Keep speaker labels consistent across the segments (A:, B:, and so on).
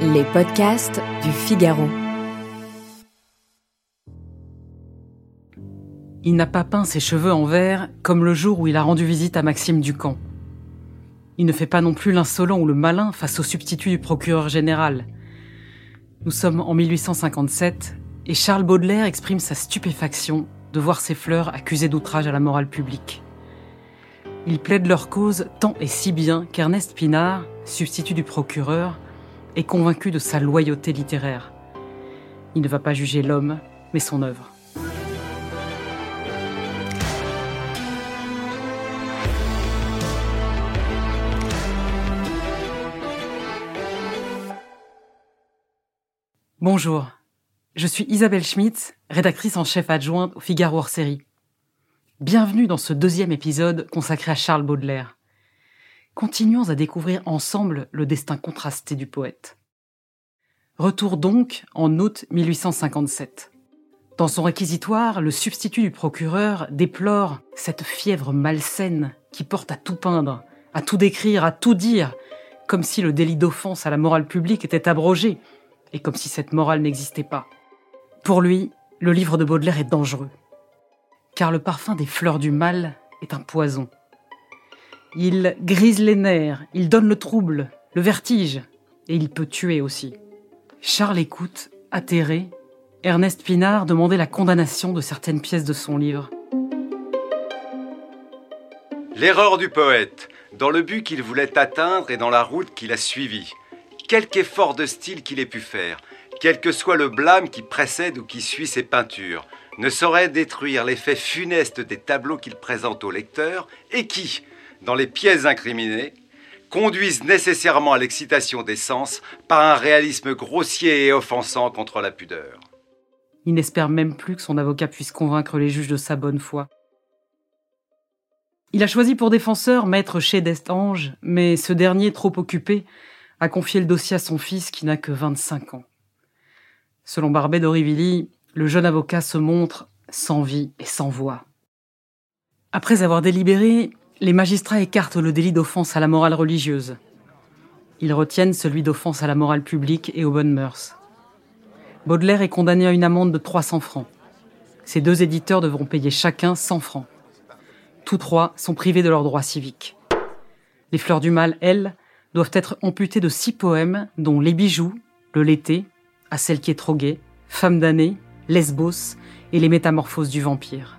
A: Les podcasts du Figaro.
B: Il n'a pas peint ses cheveux en vert comme le jour où il a rendu visite à Maxime Ducamp. Il ne fait pas non plus l'insolent ou le malin face au substitut du procureur général. Nous sommes en 1857 et Charles Baudelaire exprime sa stupéfaction de voir ces fleurs accusées d'outrage à la morale publique. Il plaide leur cause tant et si bien qu'Ernest Pinard, substitut du procureur, est convaincu de sa loyauté littéraire. Il ne va pas juger l'homme, mais son œuvre. Bonjour, je suis Isabelle Schmitz, rédactrice en chef adjointe au Figaro hors-série. Bienvenue dans ce deuxième épisode consacré à Charles Baudelaire. Continuons à découvrir ensemble le destin contrasté du poète. Retour donc en août 1857. Dans son réquisitoire, le substitut du procureur déplore cette fièvre malsaine qui porte à tout peindre, à tout décrire, à tout dire, comme si le délit d'offense à la morale publique était abrogé, et comme si cette morale n'existait pas. Pour lui, le livre de Baudelaire est dangereux, car le parfum des fleurs du mal est un poison. Il grise les nerfs, il donne le trouble, le vertige, et il peut tuer aussi. Charles écoute, atterré, Ernest Pinard demander la condamnation de certaines pièces de son livre.
C: L'erreur du poète, dans le but qu'il voulait atteindre et dans la route qu'il a suivie. Quelque effort de style qu'il ait pu faire, quel que soit le blâme qui précède ou qui suit ses peintures, ne saurait détruire l'effet funeste des tableaux qu'il présente au lecteur et qui, dans les pièces incriminées, conduisent nécessairement à l'excitation des sens par un réalisme grossier et offensant contre la pudeur.
B: Il n'espère même plus que son avocat puisse convaincre les juges de sa bonne foi. Il a choisi pour défenseur maître Chez d'Estanges, mais ce dernier, trop occupé, a confié le dossier à son fils qui n'a que 25 ans. Selon Barbey d'Aurevilly, le jeune avocat se montre sans vie et sans voix. Après avoir délibéré, les magistrats écartent le délit d'offense à la morale religieuse. Ils retiennent celui d'offense à la morale publique et aux bonnes mœurs. Baudelaire est condamné à une amende de 300 francs. Ses deux éditeurs devront payer chacun 100 francs. Tous trois sont privés de leurs droits civiques. Les fleurs du mal, elles, doivent être amputées de 6 poèmes, dont Les bijoux, Le Lété, À celle qui est trop gaie, Femme damnée, Lesbos et Les métamorphoses du vampire.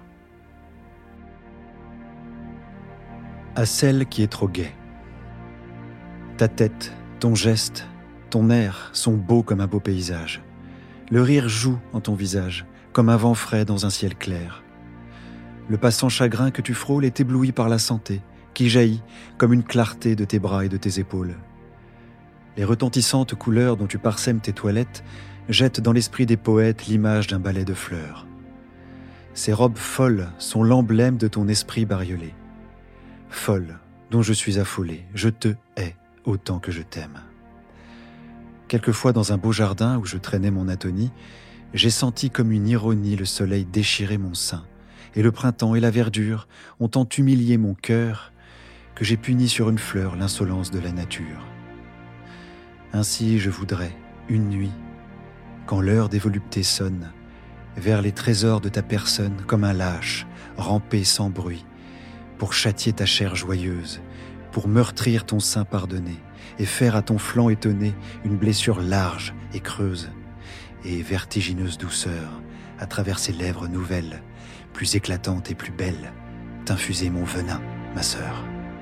D: À celle qui est trop gaie. Ta tête, ton geste, ton air sont beaux comme un beau paysage. Le rire joue en ton visage, comme un vent frais dans un ciel clair. Le passant chagrin que tu frôles est ébloui par la santé, qui jaillit comme une clarté de tes bras et de tes épaules. Les retentissantes couleurs dont tu parsèmes tes toilettes jettent dans l'esprit des poètes l'image d'un ballet de fleurs. Ces robes folles sont l'emblème de ton esprit bariolé. Folle, dont je suis affolé, je te hais autant que je t'aime. Quelquefois dans un beau jardin où je traînais mon atonie, j'ai senti comme une ironie le soleil déchirer mon sein, et le printemps et la verdure ont tant humilié mon cœur que j'ai puni sur une fleur l'insolence de la nature. Ainsi je voudrais, une nuit, quand l'heure des voluptés sonne, vers les trésors de ta personne comme un lâche, ramper sans bruit, pour châtier ta chair joyeuse, pour meurtrir ton sein pardonné, et faire à ton flanc étonné une blessure large et creuse, et vertigineuse douceur, à travers ses lèvres nouvelles, plus éclatantes et plus belles, t'infuser mon venin, ma sœur.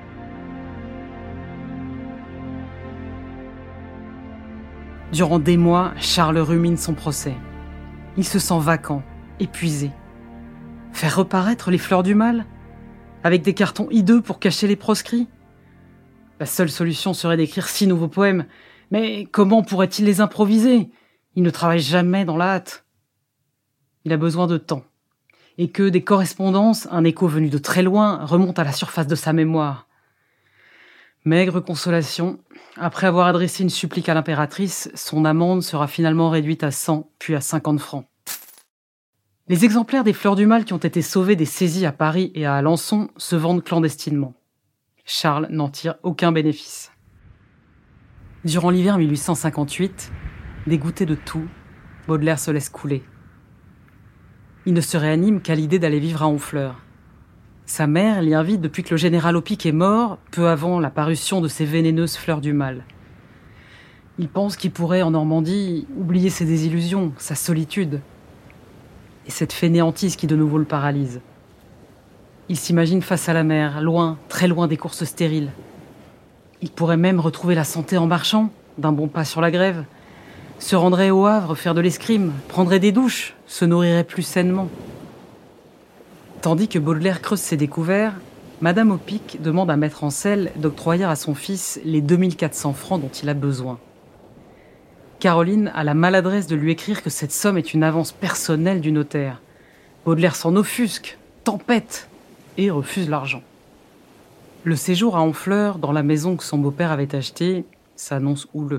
B: Durant des mois, Charles rumine son procès. Il se sent vacant, épuisé. Faire reparaître les fleurs du mal ? Avec des cartons hideux pour cacher les proscrits ? La seule solution serait d'écrire 6 nouveaux poèmes. Mais comment pourrait-il les improviser ? Il ne travaille jamais dans la hâte. Il a besoin de temps. Et que des correspondances, un écho venu de très loin, remontent à la surface de sa mémoire. Maigre consolation, après avoir adressé une supplique à l'impératrice, son amende sera finalement réduite à 100, puis à 50 francs. Les exemplaires des fleurs du mal qui ont été sauvés des saisies à Paris et à Alençon se vendent clandestinement. Charles n'en tire aucun bénéfice. Durant l'hiver 1858, dégoûté de tout, Baudelaire se laisse couler. Il ne se réanime qu'à l'idée d'aller vivre à Honfleur. Sa mère l'y invite depuis que le général Opic est mort, peu avant la parution de ses vénéneuses fleurs du mal. Il pense qu'il pourrait, en Normandie, oublier ses désillusions, sa solitude, et cette fainéantise qui de nouveau le paralyse. Il s'imagine face à la mer, loin, très loin des courses stériles. Il pourrait même retrouver la santé en marchant, d'un bon pas sur la grève, se rendrait au Havre faire de l'escrime, prendrait des douches, se nourrirait plus sainement. Tandis que Baudelaire creuse ses découvertes, Madame Opic demande à Maître Ancel d'octroyer à son fils les 2400 francs dont il a besoin. Caroline a la maladresse de lui écrire que cette somme est une avance personnelle du notaire. Baudelaire s'en offusque, tempête, et refuse l'argent. Le séjour à Honfleur, dans la maison que son beau-père avait achetée, s'annonce houleux.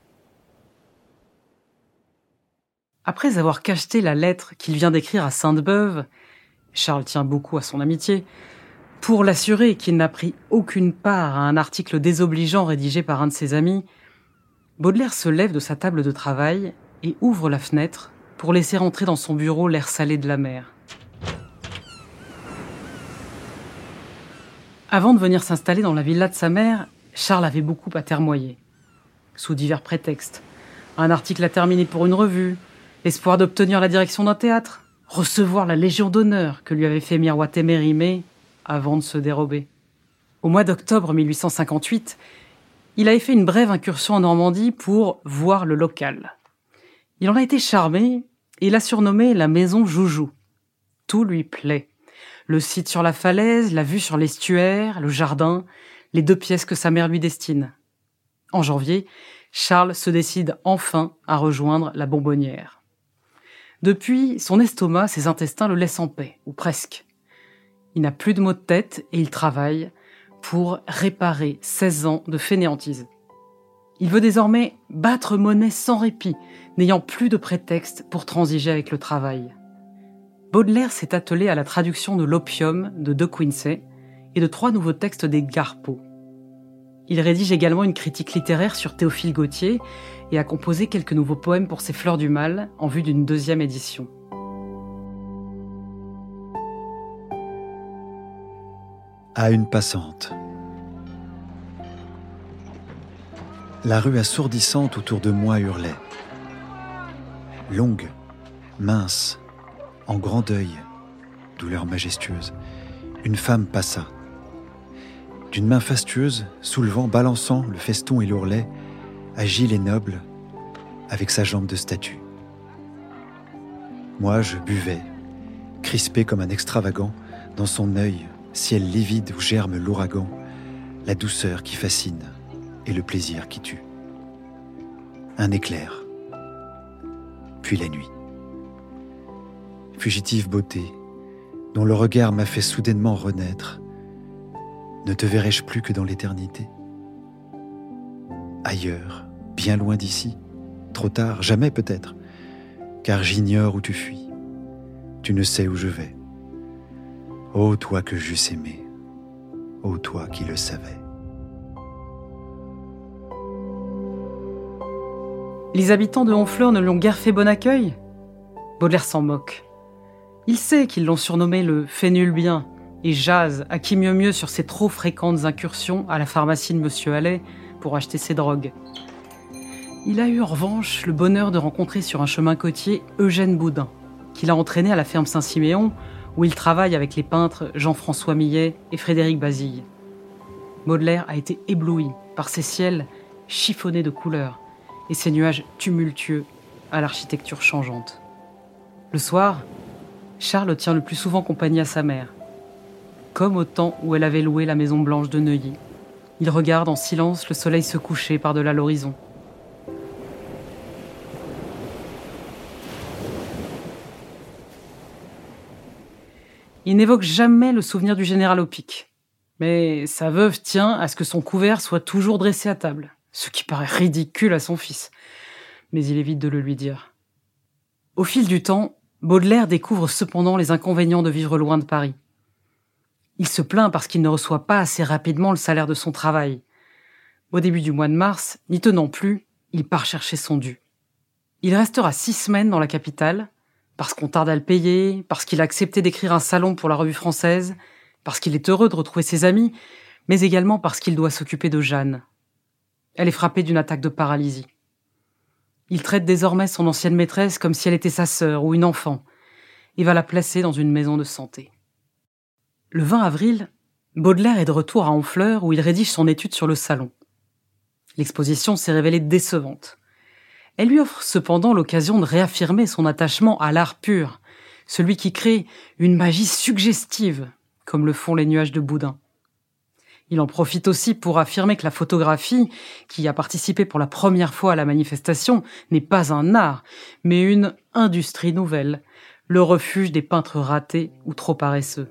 B: Après avoir cacheté la lettre qu'il vient d'écrire à Sainte-Beuve, Charles tient beaucoup à son amitié, pour l'assurer qu'il n'a pris aucune part à un article désobligeant rédigé par un de ses amis, Baudelaire se lève de sa table de travail et ouvre la fenêtre pour laisser entrer dans son bureau l'air salé de la mer. Avant de venir s'installer dans la villa de sa mère, Charles avait beaucoup à termoyer. Sous divers prétextes. Un article à terminer pour une revue, l'espoir d'obtenir la direction d'un théâtre, recevoir la Légion d'honneur que lui avait fait miroiter Mérimée avant de se dérober. Au mois d'octobre 1858, il avait fait une brève incursion en Normandie pour voir le local. Il en a été charmé et l'a surnommé la maison Joujou. Tout lui plaît. Le site sur la falaise, la vue sur l'estuaire, le jardin, les 2 pièces que sa mère lui destine. En janvier, Charles se décide enfin à rejoindre la Bonbonnière. Depuis, son estomac, ses intestins le laissent en paix, ou presque. Il n'a plus de maux de tête et il travaille pour réparer 16 ans de fainéantise. Il veut désormais battre monnaie sans répit, n'ayant plus de prétexte pour transiger avec le travail. Baudelaire s'est attelé à la traduction de l'Opium de De Quincey et de 3 nouveaux textes des Garpeaux. Il rédige également une critique littéraire sur Théophile Gautier et a composé quelques nouveaux poèmes pour ses Fleurs du Mal en vue d'une 2e édition.
D: À une passante. La rue assourdissante autour de moi hurlait. Longue, mince, en grand deuil, douleur majestueuse, une femme passa. D'une main fastueuse, soulevant, balançant le feston et l'ourlet, agile et noble, avec sa jambe de statue. Moi, je buvais, crispé comme un extravagant, dans son œil, ciel livide où germe l'ouragan, la douceur qui fascine et le plaisir qui tue. Un éclair, puis la nuit. Fugitive beauté, dont le regard m'a fait soudainement renaître, ne te verrai-je plus que dans l'éternité? Ailleurs, bien loin d'ici, trop tard, jamais peut-être, car j'ignore où tu fuis, tu ne sais où je vais. Ô toi que j'eusse aimé, ô toi qui le savais.
B: Les habitants de Honfleur ne lui ont guère fait bon accueil? Baudelaire s'en moque. Il sait qu'ils l'ont surnommé le Fénulbien et jase à qui mieux sur ses trop fréquentes incursions à la pharmacie de Monsieur Allais pour acheter ses drogues. Il a eu en revanche le bonheur de rencontrer sur un chemin côtier Eugène Boudin, qui l'a entraîné à la ferme Saint-Siméon, où il travaille avec les peintres Jean-François Millet et Frédéric Bazille. Baudelaire a été ébloui par ces ciels chiffonnés de couleurs et ces nuages tumultueux à l'architecture changeante. Le soir, Charles tient le plus souvent compagnie à sa mère. Comme au temps où elle avait loué la maison blanche de Neuilly, il regarde en silence le soleil se coucher par-delà l'horizon. Il n'évoque jamais le souvenir du général Opic. Mais sa veuve tient à ce que son couvert soit toujours dressé à table, ce qui paraît ridicule à son fils. Mais il évite de le lui dire. Au fil du temps, Baudelaire découvre cependant les inconvénients de vivre loin de Paris. Il se plaint parce qu'il ne reçoit pas assez rapidement le salaire de son travail. Au début du mois de mars, n'y tenant plus, il part chercher son dû. Il restera 6 semaines dans la capitale, parce qu'on tarde à le payer, parce qu'il a accepté d'écrire un salon pour la Revue Française, parce qu'il est heureux de retrouver ses amis, mais également parce qu'il doit s'occuper de Jeanne. Elle est frappée d'une attaque de paralysie. Il traite désormais son ancienne maîtresse comme si elle était sa sœur ou une enfant, et va la placer dans une maison de santé. Le 20 avril, Baudelaire est de retour à Honfleur où il rédige son étude sur le salon. L'exposition s'est révélée décevante. Elle lui offre cependant l'occasion de réaffirmer son attachement à l'art pur, celui qui crée une magie suggestive, comme le font les nuages de Boudin. Il en profite aussi pour affirmer que la photographie, qui a participé pour la première fois à la manifestation, n'est pas un art, mais une industrie nouvelle, le refuge des peintres ratés ou trop paresseux.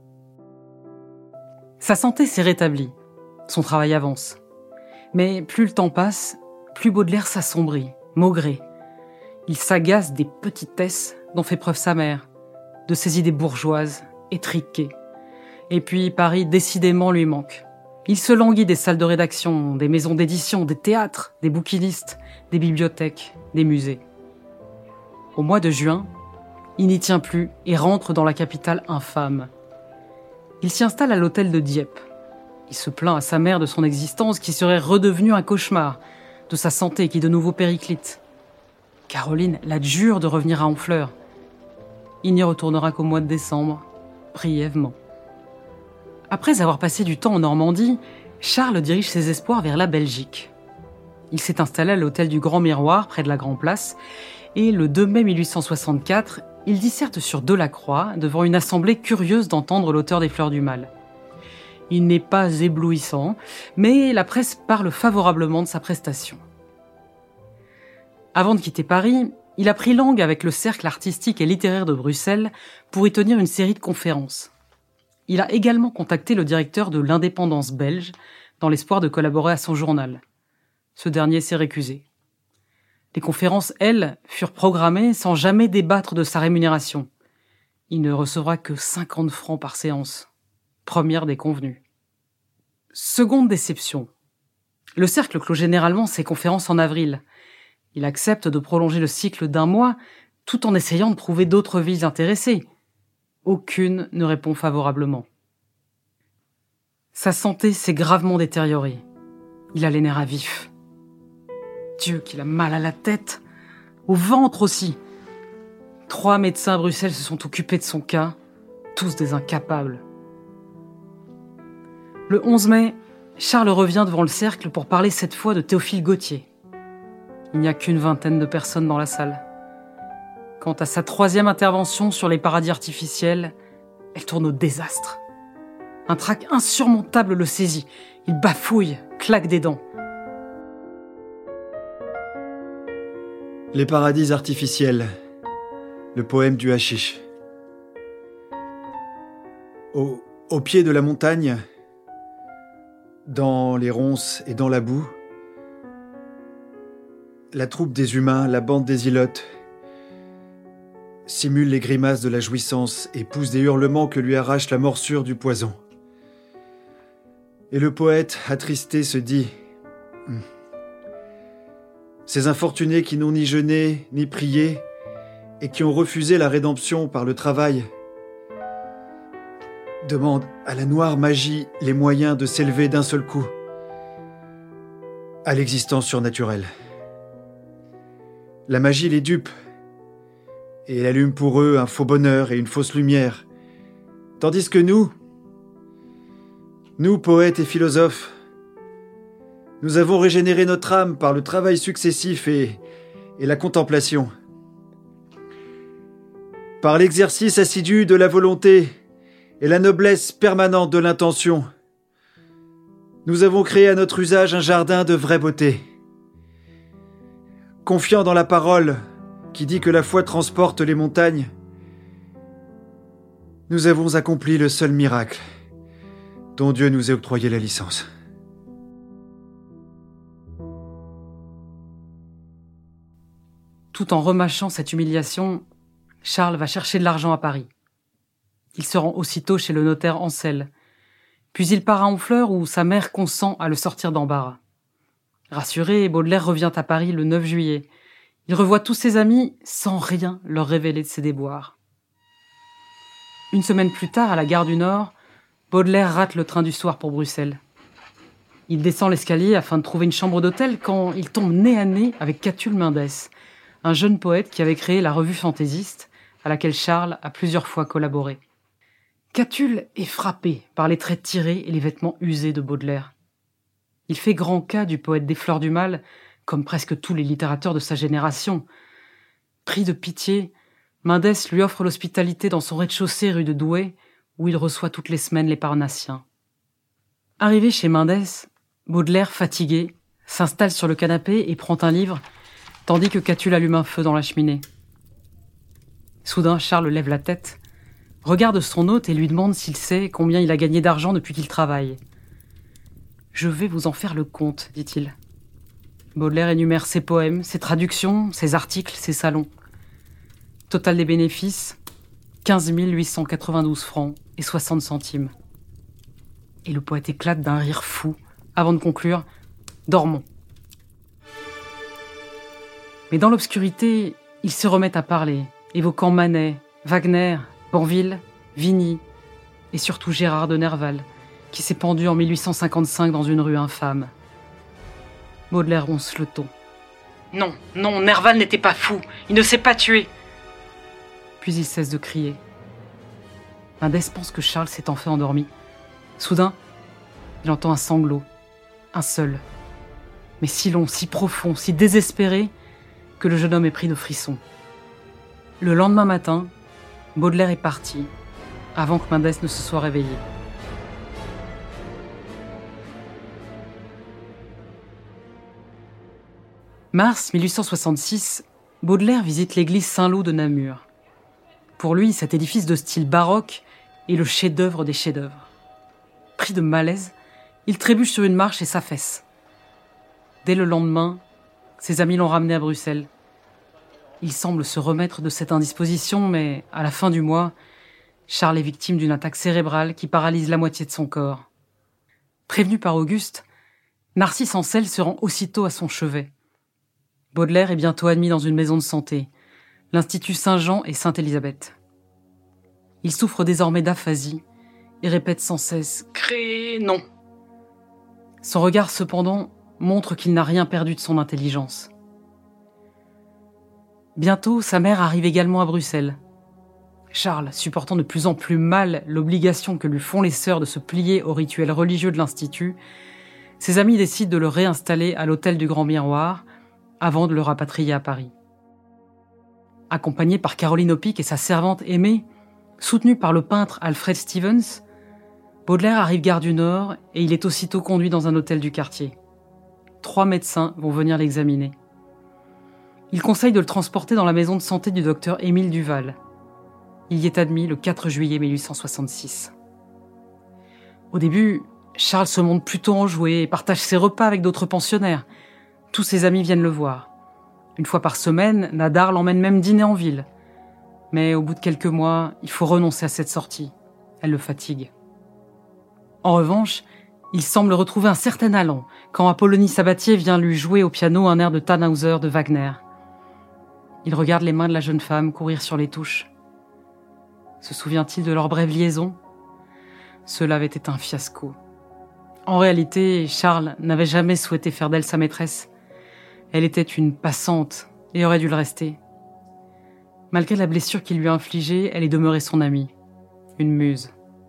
B: Sa santé s'est rétablie, son travail avance. Mais plus le temps passe, plus Baudelaire s'assombrit, maugré. Il s'agace des petitesses dont fait preuve sa mère, de ses idées bourgeoises, étriquées. Et puis Paris décidément lui manque. Il se languit des salles de rédaction, des maisons d'édition, des théâtres, des bouquinistes, des bibliothèques, des musées. Au mois de juin, il n'y tient plus et rentre dans la capitale infâme. Il s'y installe à l'hôtel de Dieppe. Il se plaint à sa mère de son existence qui serait redevenue un cauchemar, de sa santé qui de nouveau périclite. Caroline l'adjure de revenir à Honfleur. Il n'y retournera qu'au mois de décembre, brièvement. Après avoir passé du temps en Normandie, Charles dirige ses espoirs vers la Belgique. Il s'est installé à l'hôtel du Grand Miroir, près de la Grand Place, et le 2 mai 1864, il disserte sur Delacroix devant une assemblée curieuse d'entendre l'auteur des Fleurs du Mal. Il n'est pas éblouissant, mais la presse parle favorablement de sa prestation. Avant de quitter Paris, il a pris langue avec le Cercle artistique et littéraire de Bruxelles pour y tenir une série de conférences. Il a également contacté le directeur de l'Indépendance belge dans l'espoir de collaborer à son journal. Ce dernier s'est récusé. Les conférences, elles, furent programmées sans jamais débattre de sa rémunération. Il ne recevra que 50 francs par séance. Première des convenues. Seconde déception. Le Cercle clôt généralement ses conférences en avril. Il accepte de prolonger le cycle d'1 mois, tout en essayant de trouver d'autres villes intéressées. Aucune ne répond favorablement. Sa santé s'est gravement détériorée. Il a les nerfs à vif. Dieu qu'il a mal à la tête, au ventre aussi. 3 médecins à Bruxelles se sont occupés de son cas, tous des incapables. Le 11 mai, Charles revient devant le Cercle pour parler cette fois de Théophile Gautier. Il n'y a qu'une 20aine de personnes dans la salle. Quant à sa 3e intervention sur les paradis artificiels, elle tourne au désastre. Un trac insurmontable le saisit. Il bafouille, claque des dents.
D: Les paradis artificiels, le poème du hashish. Au pied de la montagne, dans les ronces et dans la boue, la troupe des humains, la bande des ilotes, simule les grimaces de la jouissance et pousse des hurlements que lui arrache la morsure du poison. Et le poète, attristé, se dit « Ces infortunés qui n'ont ni jeûné, ni prié, et qui ont refusé la rédemption par le travail, demandent à la noire magie les moyens de s'élever d'un seul coup à l'existence surnaturelle. La magie les dupe, et elle allume pour eux un faux bonheur et une fausse lumière, tandis que nous, poètes et philosophes, nous avons régénéré notre âme par le travail successif et la contemplation. Par l'exercice assidu de la volonté et la noblesse permanente de l'intention, nous avons créé à notre usage un jardin de vraie beauté. Confiant dans la parole qui dit que la foi transporte les montagnes, nous avons accompli le seul miracle dont Dieu nous a octroyé la licence.
B: Tout en remâchant cette humiliation, Charles va chercher de l'argent à Paris. Il se rend aussitôt chez le notaire Ancel, puis il part à Honfleur où sa mère consent à le sortir d'embarras. Rassuré, Baudelaire revient à Paris le 9 juillet. Il revoit tous ses amis sans rien leur révéler de ses déboires. Une semaine plus tard, à la gare du Nord, Baudelaire rate le train du soir pour Bruxelles. Il descend l'escalier afin de trouver une chambre d'hôtel quand il tombe nez à nez avec Catulle Mendès, un jeune poète qui avait créé la revue fantaisiste, à laquelle Charles a plusieurs fois collaboré. Catulle est frappé par les traits tirés et les vêtements usés de Baudelaire. Il fait grand cas du poète des Fleurs du Mal, comme presque tous les littérateurs de sa génération. Pris de pitié, Mendès lui offre l'hospitalité dans son rez-de-chaussée rue de Douai, où il reçoit toutes les semaines les Parnassiens. Arrivé chez Mendès, Baudelaire, fatigué, s'installe sur le canapé et prend un livre, tandis que Catulle allume un feu dans la cheminée. Soudain, Charles lève la tête, regarde son hôte et lui demande s'il sait combien il a gagné d'argent depuis qu'il travaille. « Je vais vous en faire le compte, dit-il. » Baudelaire énumère ses poèmes, ses traductions, ses articles, ses salons. Total des bénéfices, 15 892 francs et 60 centimes. Et le poète éclate d'un rire fou, avant de conclure « Dormons ». Mais dans l'obscurité, il se remet à parler, évoquant Manet, Wagner, Banville, Vigny et surtout Gérard de Nerval, qui s'est pendu en 1855 dans une rue infâme. Baudelaire ronce le ton. « Non, non, Nerval n'était pas fou, il ne s'est pas tué !» Puis il cesse de crier. Mendès pense que Charles s'est enfin endormi. Soudain, il entend un sanglot, un seul, mais si long, si profond, si désespéré, que le jeune homme est pris de frissons. Le lendemain matin, Baudelaire est parti, avant que Mendès ne se soit réveillé. Mars 1866, Baudelaire visite l'église Saint-Loup de Namur. Pour lui, cet édifice de style baroque est le chef-d'œuvre des chefs-d'œuvre. Pris de malaise, il trébuche sur une marche et s'affaisse. Dès le lendemain, ses amis l'ont ramené à Bruxelles. Il semble se remettre de cette indisposition, mais à la fin du mois, Charles est victime d'une attaque cérébrale qui paralyse la moitié de son corps. Prévenu par Auguste, Narcisse Ancel se rend aussitôt à son chevet. Baudelaire est bientôt admis dans une maison de santé, l'Institut Saint-Jean et Sainte-Élisabeth. Il souffre désormais d'aphasie et répète sans cesse « Créer, non ». Son regard, cependant, montre qu'il n'a rien perdu de son intelligence. Bientôt, sa mère arrive également à Bruxelles. Charles, supportant de plus en plus mal l'obligation que lui font les sœurs de se plier aux rituels religieux de l'Institut, ses amis décident de le réinstaller à l'hôtel du Grand Miroir avant de le rapatrier à Paris. Accompagné par Caroline Opic et sa servante Aimée, soutenu par le peintre Alfred Stevens, Baudelaire arrive gare du Nord et il est aussitôt conduit dans un hôtel du quartier. 3 médecins vont venir l'examiner. Ils conseillent de le transporter dans la maison de santé du docteur Émile Duval. Il y est admis le 4 juillet 1866. Au début, Charles se montre plutôt enjoué et partage ses repas avec d'autres pensionnaires. Tous ses amis viennent le voir. Une fois par semaine, Nadar l'emmène même dîner en ville. Mais au bout de quelques mois, il faut renoncer à cette sortie. Elle le fatigue. En revanche, il semble retrouver un certain allant quand Apollonie Sabatier vient lui jouer au piano un air de Tannhäuser de Wagner. Il regarde les mains de la jeune femme courir sur les touches. Se souvient-il de leur brève liaison ? Cela avait été un fiasco. En réalité, Charles n'avait jamais souhaité faire d'elle sa maîtresse. Elle était une passante et aurait dû le rester. Malgré la blessure qu'il lui a infligée, elle est demeurée son amie, une muse.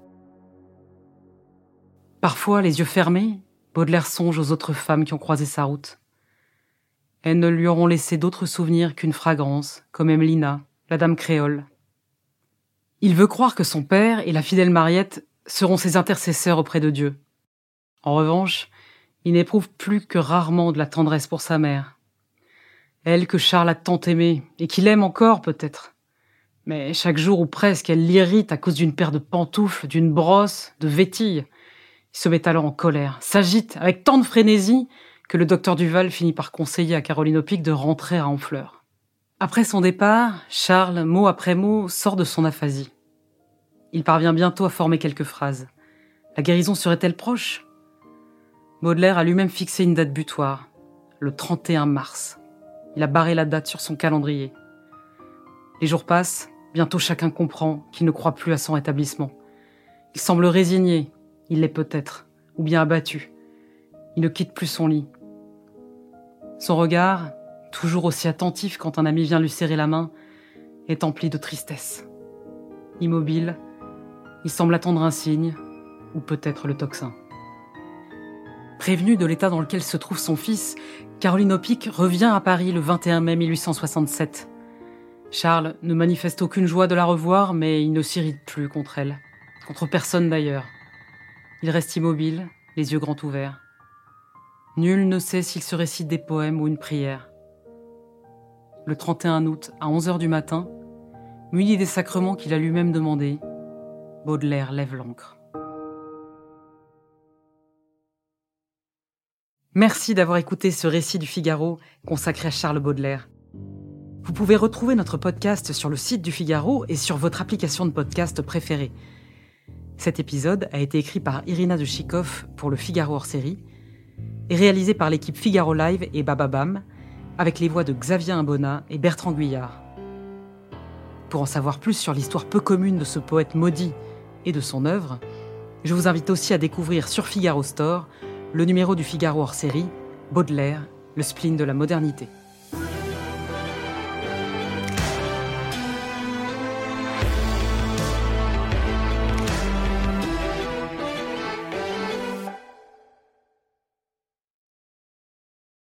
B: Parfois, les yeux fermés, Baudelaire songe aux autres femmes qui ont croisé sa route. Elles ne lui auront laissé d'autres souvenirs qu'une fragrance, comme Emelina, la dame créole. Il veut croire que son père et la fidèle Mariette seront ses intercesseurs auprès de Dieu. En revanche, il n'éprouve plus que rarement de la tendresse pour sa mère. Elle que Charles a tant aimée, et qu'il aime encore peut-être. Mais chaque jour ou presque, elle l'irrite à cause d'une paire de pantoufles, d'une brosse, de vétilles. Il se met alors en colère, s'agite avec tant de frénésie que le docteur Duval finit par conseiller à Caroline Opic de rentrer à Honfleur. Après son départ, Charles, mot après mot, sort de son aphasie. Il parvient bientôt à former quelques phrases. La guérison serait-elle proche ? Baudelaire a lui-même fixé une date butoir, le 31 mars. Il a barré la date sur son calendrier. Les jours passent, bientôt chacun comprend qu'il ne croit plus à son rétablissement. Il semble résigné, il l'est peut-être, ou bien abattu. Il ne quitte plus son lit. Son regard, toujours aussi attentif quand un ami vient lui serrer la main, est empli de tristesse. Immobile, il semble attendre un signe, ou peut-être le tocsin. Prévenue de l'état dans lequel se trouve son fils, Caroline Hoppick revient à Paris le 21 mai 1867. Charles ne manifeste aucune joie de la revoir, mais il ne s'irrite plus contre elle, contre personne d'ailleurs. Il reste immobile, les yeux grands ouverts. Nul ne sait s'il se récite des poèmes ou une prière. Le 31 août, à 11h du matin, muni des sacrements qu'il a lui-même demandés, Baudelaire lève l'ancre. Merci d'avoir écouté ce récit du Figaro consacré à Charles Baudelaire. Vous pouvez retrouver notre podcast sur le site du Figaro et sur votre application de podcast préférée. Cet épisode a été écrit par Irina de Chikov pour le Figaro hors série et réalisé par l'équipe Figaro Live et Bababam avec les voix de Xavier Imbona et Bertrand Guyard. Pour en savoir plus sur l'histoire peu commune de ce poète maudit et de son œuvre, je vous invite aussi à découvrir sur Figaro Store le numéro du Figaro hors série, Baudelaire, le spleen de la modernité.